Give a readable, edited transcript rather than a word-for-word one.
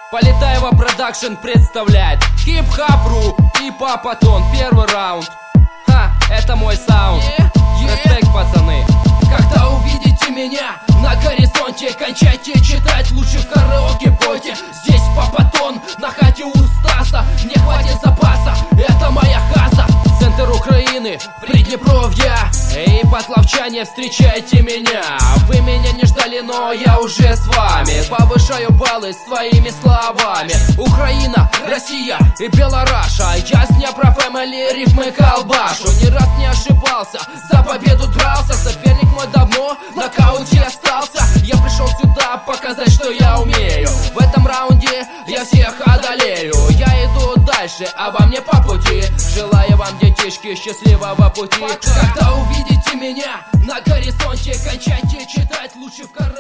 Полетаева продакшн представляет Хип-хап.ру и Папатон. Первый раунд. Это мой саунд. Респект, пацаны. Когда увидите меня на горизонте, кончайте читать, лучше в караоке пойте. Здесь Папатон, на хате у Стаса, не хватит запаса, это моя хата. Центр Украины, Приднепровья. Эй, потловчане, встречайте меня. Вы меня не ждали, но я уже с вами. Повышаю баллы своими словами. Украина, Россия и Белораша. Я с Днепра фэмили, рифмы колбашу. Ни раз не ошибался, за победу дрался. Соперник мой давно в нокауте остался. Я пришел сюда показать, что я умею. В этом раунде я всех одолею. Я иду дальше, а вам не по пути. Желаю вам, детишки, счастливого пути. Когда увидите меня на горизонте, кончайте читать, лучше в караоке.